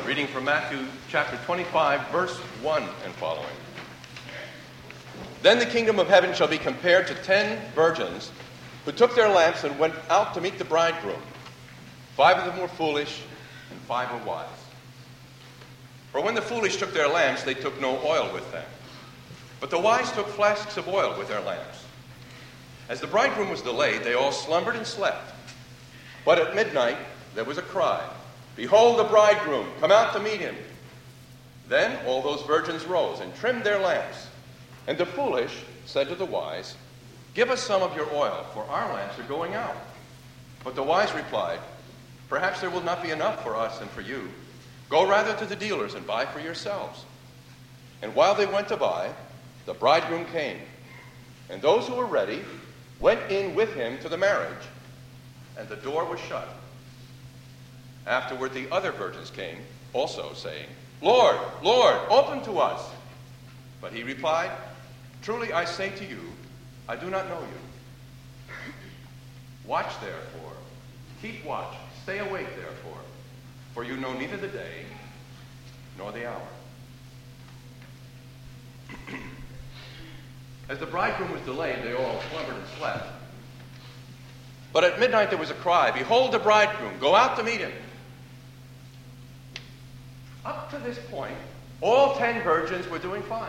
Reading from Matthew chapter 25, verse 1 and following. Then the kingdom of heaven shall be compared to 10 virgins who took their lamps and went out to meet the bridegroom. 5 of them were foolish, and 5 were wise. For when the foolish took their lamps, they took no oil with them. But the wise took flasks of oil with their lamps. As the bridegroom was delayed, they all slumbered and slept. But at midnight there was a cry, "Behold the bridegroom, come out to meet him." Then all those virgins rose and trimmed their lamps. And the foolish said to the wise, "Give us some of your oil, for our lamps are going out." But the wise replied, "Perhaps there will not be enough for us and for you. Go rather to the dealers and buy for yourselves." And while they went to buy, the bridegroom came. And those who were ready went in with him to the marriage, and the door was shut. Afterward the other virgins came, also saying, "Lord, Lord, open to us." But he replied, "Truly I say to you, I do not know you. Watch therefore, keep watch, stay awake therefore, for you know neither the day nor the hour." As the bridegroom was delayed, they all slumbered and slept. But at midnight there was a cry, "Behold the bridegroom, go out to meet him." Up to this point, all 10 virgins were doing fine.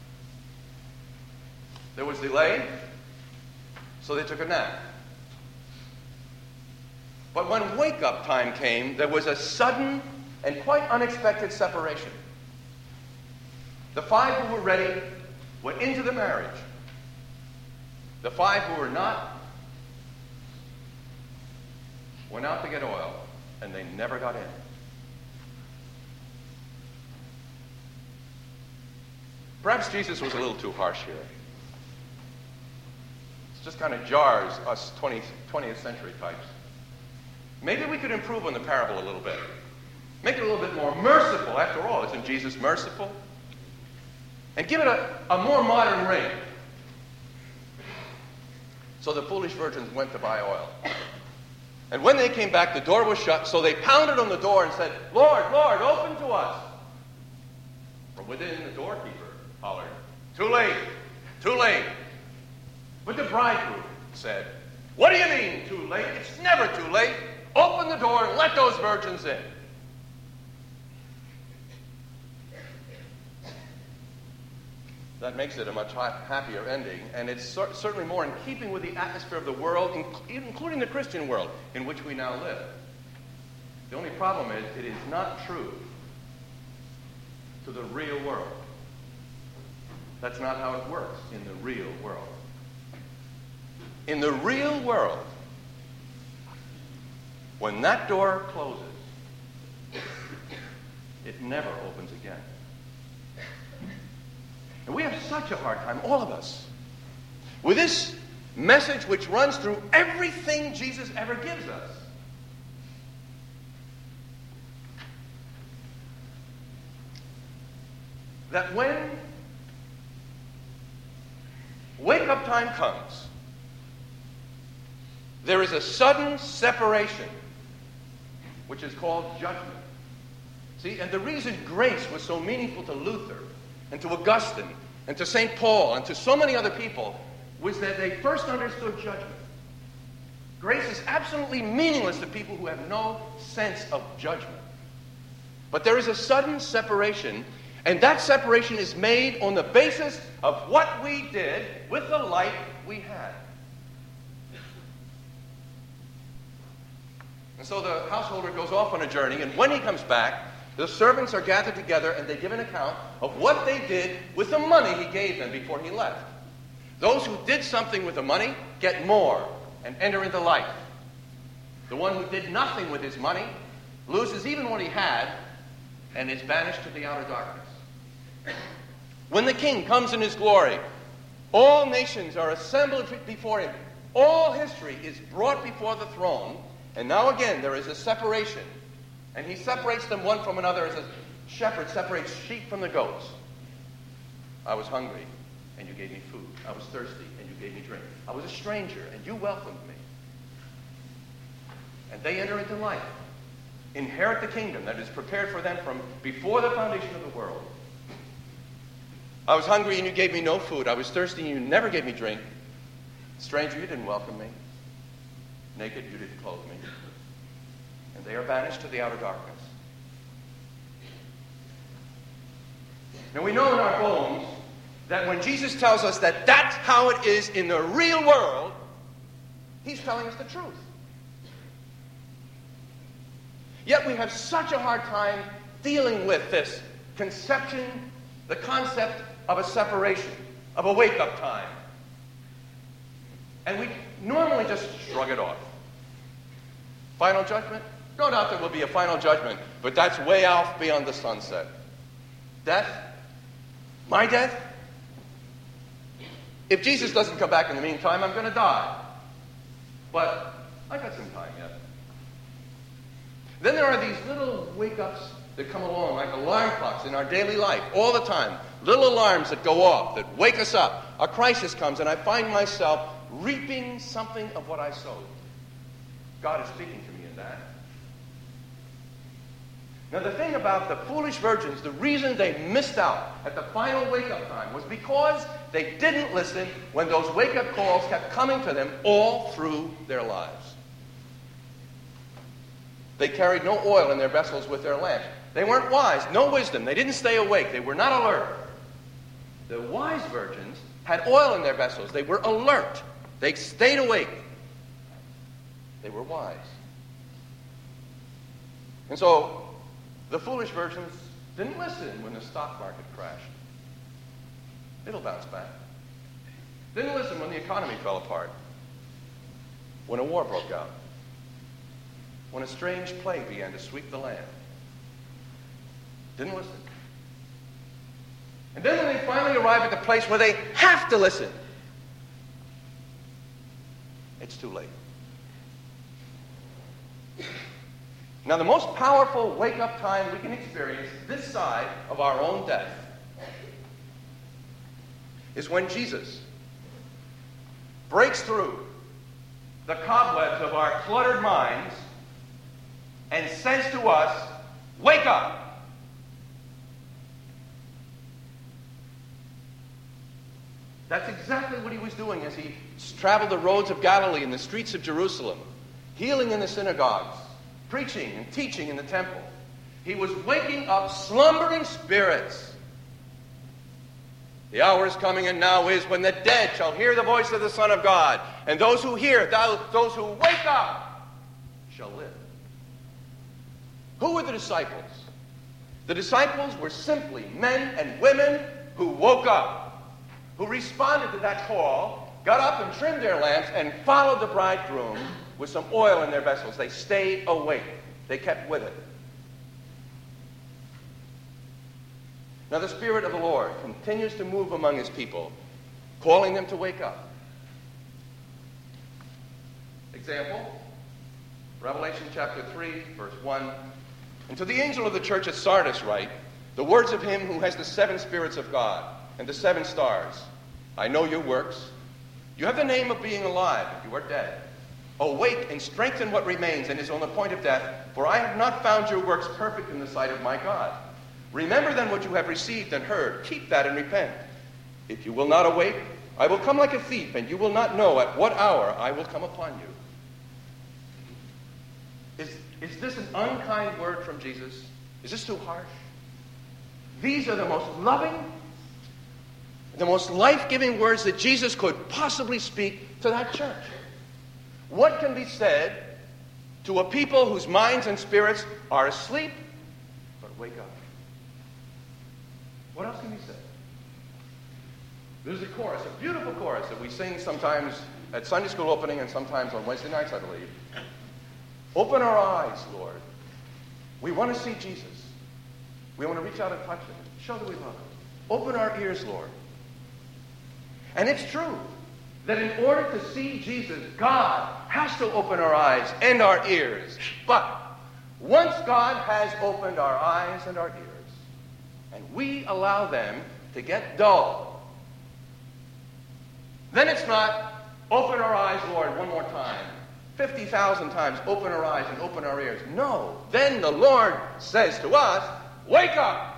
There was delay, so they took a nap. But when wake-up time came, there was a sudden and quite unexpected separation. The 5 who were ready went into the marriage. The 5 who were not went out to get oil, and they never got in. Perhaps Jesus was a little too harsh here. It just kind of jars us 20th century types. Maybe we could improve on the parable a little bit. Make it a little bit more merciful. After all, isn't Jesus merciful? And give it a more modern ring. So the foolish virgins went to buy oil. And when they came back, the door was shut, so they pounded on the door and said, "Lord, Lord, open to us." From within, the doorkeeper hollered, "Too late, too late." But the bridegroom said, "What do you mean, too late? It's never too late. Open the door and let those virgins in." That makes it a much happier ending, and it's certainly more in keeping with the atmosphere of the world, including the Christian world in which we now live. The only problem is it is not true to the real world. That's not how it works in the real world. In the real world, when that door closes, it never opens again. And we have such a hard time, all of us, with this message which runs through everything Jesus ever gives us. That when wake-up time comes, there is a sudden separation, which is called judgment. See, and the reason grace was so meaningful to Luther and to Augustine and to St. Paul and to so many other people was that they first understood judgment. Grace is absolutely meaningless to people who have no sense of judgment. But there is a sudden separation, and that separation is made on the basis of what we did with the life we had. And so the householder goes off on a journey, and when he comes back, the servants are gathered together and they give an account of what they did with the money he gave them before he left. Those who did something with the money get more and enter into life. The one who did nothing with his money loses even what he had and is banished to the outer darkness. When the king comes in his glory, all nations are assembled before him. All history is brought before the throne, and now again there is a separation. And he separates them one from another as a shepherd separates sheep from the goats. I was hungry, and you gave me food. I was thirsty, and you gave me drink. I was a stranger, and you welcomed me. And they enter into life. inherit the kingdom that is prepared for them from before the foundation of the world. I was hungry and you gave me no food. I was thirsty and you never gave me drink. Stranger, you didn't welcome me. Naked, you didn't clothe me. And they are banished to the outer darkness. Now we know in our bones that when Jesus tells us that that's how it is in the real world, he's telling us the truth. Yet we have such a hard time dealing with this conception, the concept of a separation, of a wake-up time. And we normally just shrug it off. Final judgment? No doubt there will be a final judgment, but that's way off beyond the sunset. Death? My death? If Jesus doesn't come back in the meantime, I'm going to die. But I've got some time yet. Then there are these little wake-ups that come along like alarm clocks in our daily life all the time. Little alarms that go off, that wake us up. A crisis comes and I find myself reaping something of what I sowed. God is speaking to me in that. Now the thing about the foolish virgins, the reason they missed out at the final wake-up time was because they didn't listen when those wake-up calls kept coming to them all through their lives. They carried no oil in their vessels with their lamps. They weren't wise, no wisdom. They didn't stay awake. They were not alert. The wise virgins had oil in their vessels. They were alert. They stayed awake. They were wise. And so the foolish virgins didn't listen when the stock market crashed. It'll bounce back. Didn't listen when the economy fell apart. When a war broke out. When a strange plague began to sweep the land. Didn't listen. And then when they finally arrive at the place where they have to listen, it's too late. Now, the most powerful wake-up time we can experience this side of our own death is when Jesus breaks through the cobwebs of our cluttered minds and says to us, "Wake up!" That's exactly what he was doing as he traveled the roads of Galilee and the streets of Jerusalem, healing in the synagogues, preaching and teaching in the temple. He was waking up slumbering spirits. The hour is coming and now is when the dead shall hear the voice of the Son of God, and those who hear, those who wake up, shall live. Who were the disciples? The disciples were simply men and women who woke up, who responded to that call, got up and trimmed their lamps, and followed the bridegroom with some oil in their vessels. They stayed awake. They kept with it. Now the Spirit of the Lord continues to move among his people, calling them to wake up. Example, Revelation chapter 3, verse 1. "And to the angel of the church at Sardis write, the words of him who has the 7 spirits of God and the 7 stars. I know your works. You have the name of being alive, but you are dead. Awake and strengthen what remains and is on the point of death, for I have not found your works perfect in the sight of my God. Remember then what you have received and heard. Keep that and repent. If you will not awake, I will come like a thief, and you will not know at what hour I will come upon you." Is this an unkind word from Jesus? Is this too harsh? These are the most loving, the most life-giving words that Jesus could possibly speak to that church. What can be said to a people whose minds and spirits are asleep, but wake up? What else can be said? There's a chorus, a beautiful chorus that we sing sometimes at Sunday school opening and sometimes on Wednesday nights, I believe. Open our eyes, Lord. We want to see Jesus. We want to reach out and touch him. Show that we love him. Open our ears, Lord. And it's true that in order to see Jesus, God has to open our eyes and our ears. But once God has opened our eyes and our ears, and we allow them to get dull, then it's not, "Open our eyes, Lord, one more time. 50,000 times, open our eyes and open our ears. No. Then the Lord says to us, wake up.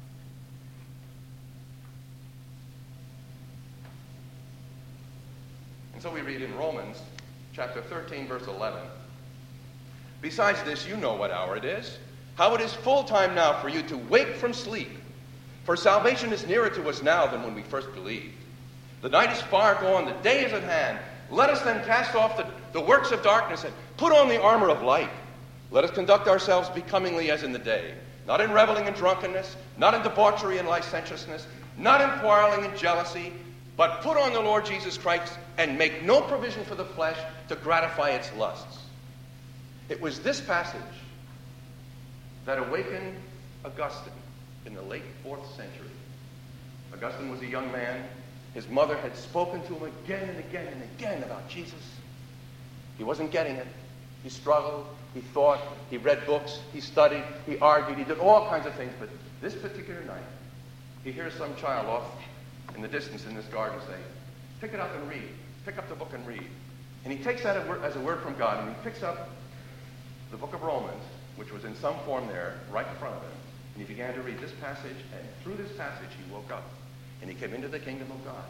And so we read in Romans chapter 13, verse 11. Besides this, you know what hour it is, how it is full time now for you to wake from sleep. For salvation is nearer to us now than when we first believed. The night is far gone, the day is at hand. Let us then cast off the works of darkness and put on the armor of light. Let us conduct ourselves becomingly as in the day, not in reveling and drunkenness, not in debauchery and licentiousness, not in quarreling and jealousy, but put on the Lord Jesus Christ and make no provision for the flesh to gratify its lusts. It was this passage that awakened Augustine in the late 4th century. Augustine was a young man. His mother had spoken to him again and again and again about Jesus. He wasn't getting it. He struggled. He thought. He read books. He studied. He argued. He did all kinds of things. But this particular night, he hears some child off in the distance in this garden say, pick it up and read. Pick up the book and read. And he takes that as a word from God, and he picks up the book of Romans, which was in some form there, right in front of him. And he began to read this passage, and through this passage he woke up. And he came into the kingdom of God.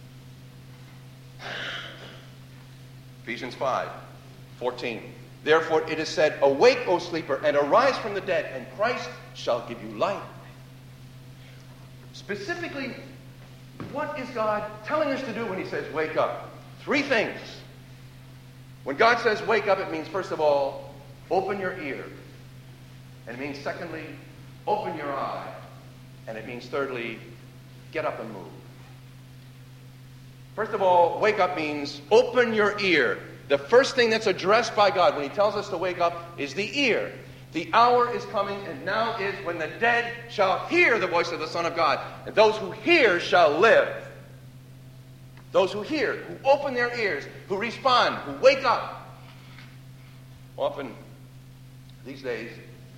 Ephesians 5:14. Therefore it is said, awake, O sleeper, and arise from the dead, and Christ shall give you light. Specifically, what is God telling us to do when he says wake up? 3 things. When God says wake up, it means, first of all, open your ear. And it means, secondly, open your eye. And it means, thirdly, get up and move. First of all, wake up means open your ear. The first thing that's addressed by God when he tells us to wake up is the ear. The hour is coming, and now is when the dead shall hear the voice of the Son of God. And those who hear shall live. Those who hear, who open their ears, who respond, who wake up. Often, these days,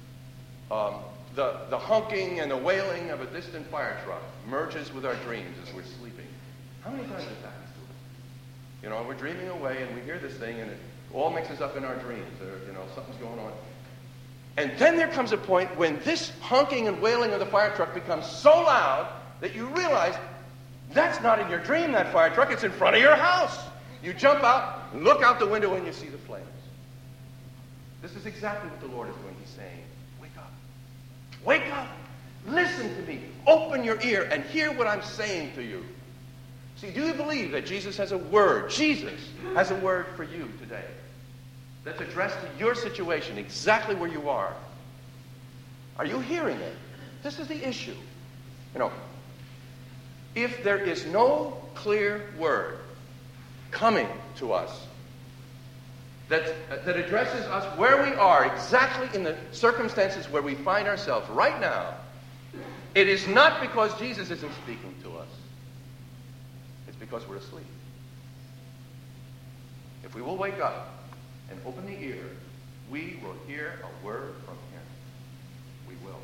the honking and the wailing of a distant fire truck merges with our dreams as we're sleeping. How many times has that happened to us? You know, we're dreaming away and we hear this thing and it all mixes up in our dreams. Something's going on. And then there comes a point when this honking and wailing of the fire truck becomes so loud that you realize that's not in your dream, that fire truck. It's in front of your house. You jump out, look out the window, and you see the flames. This is exactly what the Lord is doing. He's saying, wake up. Wake up. Listen to me. Open your ear and hear what I'm saying to you. See, do you believe that Jesus has a word? Jesus has a word for you today that's addressed to your situation, exactly where you are. Are you hearing it? This is the issue. If there is no clear word coming to us that addresses us where we are, exactly in the circumstances where we find ourselves right now, it is not because Jesus isn't speaking to us. It's because we're asleep. If we will wake up and open the ear, we will hear a word from him. We will.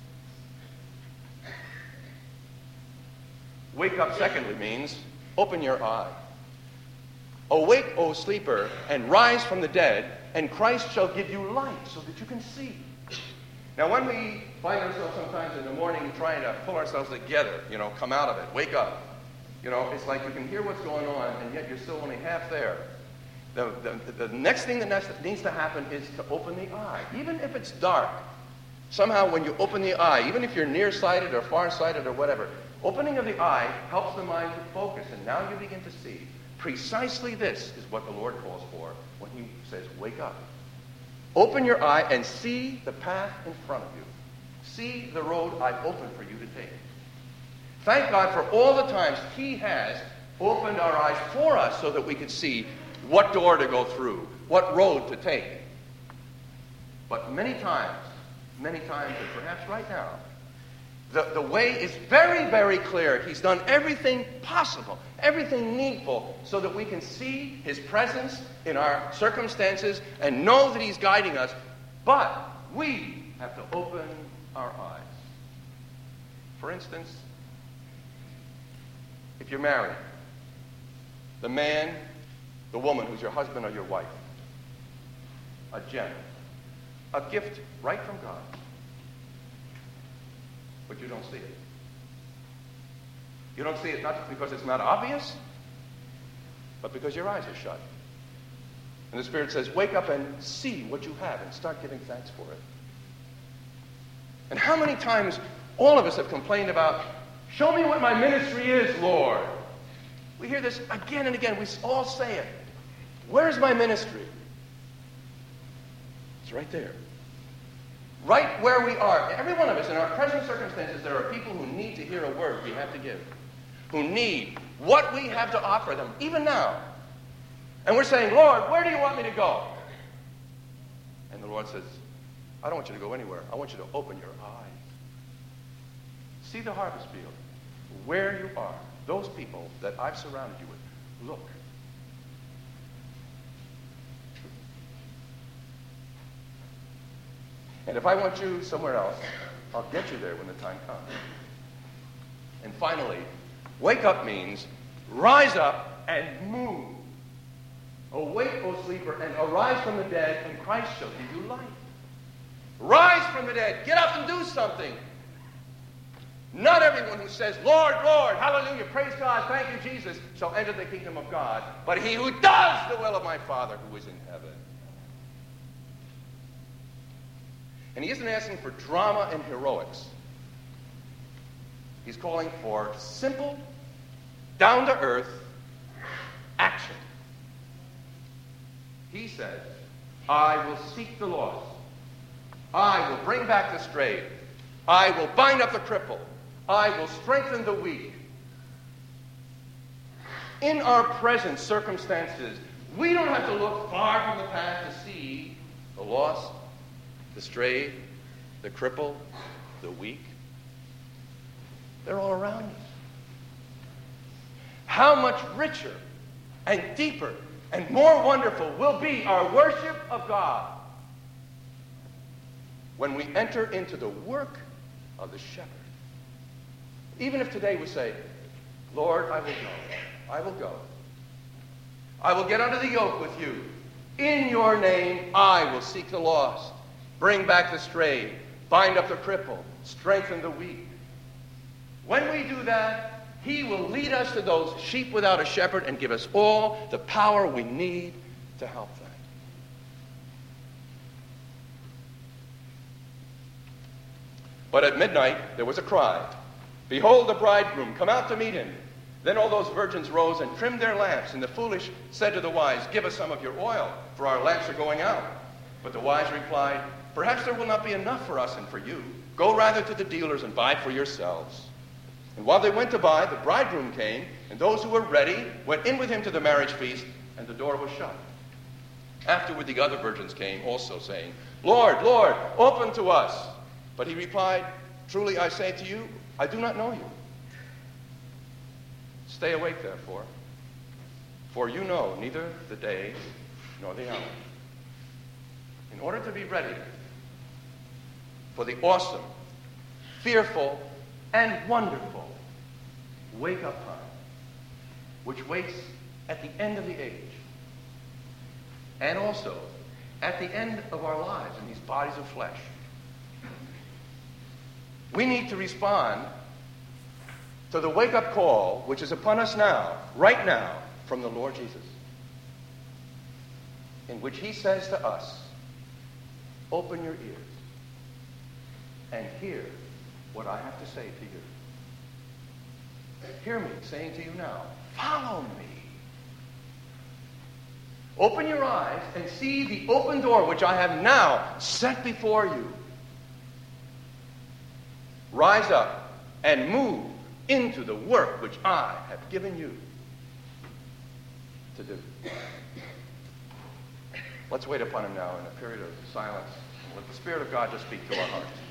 Wake up, secondly, means open your eye. Awake, O sleeper, and rise from the dead, and Christ shall give you light so that you can see. Now, when we find ourselves sometimes in the morning trying to pull ourselves together, come out of it, wake up, it's like you can hear what's going on, and yet you're still only half there. The next thing that needs to happen is to open the eye, even if it's dark. Somehow, when you open the eye, even if you're nearsighted or farsighted or whatever, opening of the eye helps the mind to focus, and now you begin to see. Precisely this is what the Lord calls for when he says, wake up. Open your eye and see the path in front of you. See the road I've opened for you to take. Thank God for all the times he has opened our eyes for us so that we could see what door to go through, what road to take. But many times, and perhaps right now, the way is very, very clear. He's done everything possible, everything needful, so that we can see his presence in our circumstances and know that he's guiding us. But we have to open our eyes. For instance, if you're married, the man, the woman who's your husband or your wife, a gem, a gift right from God. But you don't see it. You don't see it not just because it's not obvious, but because your eyes are shut. And the Spirit says, wake up and see what you have and start giving thanks for it. And how many times all of us have complained about, show me what my ministry is, Lord. We hear this again and again. We all say it. Where's my ministry? It's right there. Right where we are. Every one of us, in our present circumstances, there are people who need to hear a word we have to give. Who need what we have to offer them, even now. And we're saying, Lord, where do you want me to go? And the Lord says, I don't want you to go anywhere. I want you to open your eyes. See the harvest field. Where you are. Those people that I've surrounded you with. Look. And if I want you somewhere else, I'll get you there when the time comes. And finally, wake up means rise up and move. Awake, O sleeper, and arise from the dead, and Christ shall give you life. Rise from the dead. Get up and do something. Not everyone who says, Lord, Lord, hallelujah, praise God, thank you, Jesus, shall enter the kingdom of God, but he who does the will of my Father who is in heaven. And he isn't asking for drama and heroics. He's calling for simple, down-to-earth action. He says, I will seek the lost. I will bring back the strayed. I will bind up the crippled. I will strengthen the weak. In our present circumstances, we don't have to look far from the past to see the lost, the strayed, the crippled, the weak. They're all around us. How much richer and deeper and more wonderful will be our worship of God when we enter into the work of the shepherd. Even if today we say, Lord, I will go. I will go. I will get under the yoke with you. In your name, I will seek the lost, bring back the strayed, bind up the crippled, strengthen the weak. When we do that, he will lead us to those sheep without a shepherd and give us all the power we need to help them. But at midnight there was a cry, behold the bridegroom, come out to meet him. Then all those virgins rose and trimmed their lamps, and the foolish said to the wise, give us some of your oil, for our lamps are going out. But the wise replied, perhaps there will not be enough for us and for you. Go rather to the dealers and buy for yourselves. And while they went to buy, the bridegroom came, and those who were ready went in with him to the marriage feast, and the door was shut. Afterward the other virgins came also, saying, Lord, Lord, open to us. But he replied, truly I say to you, I do not know you. Stay awake, therefore, for you know neither the day nor the hour. In order to be ready for the awesome, fearful, and wonderful wake-up time, which waits at the end of the age, and also at the end of our lives in these bodies of flesh. We need to respond to the wake-up call which is upon us now, right now, from the Lord Jesus, in which he says to us, open your ears and hear what I have to say to you. Hear me saying to you now, follow me. Open your eyes and see the open door which I have now set before you. Rise up and move into the work which I have given you to do. Let's wait upon him now in a period of silence and let the Spirit of God just speak to our hearts.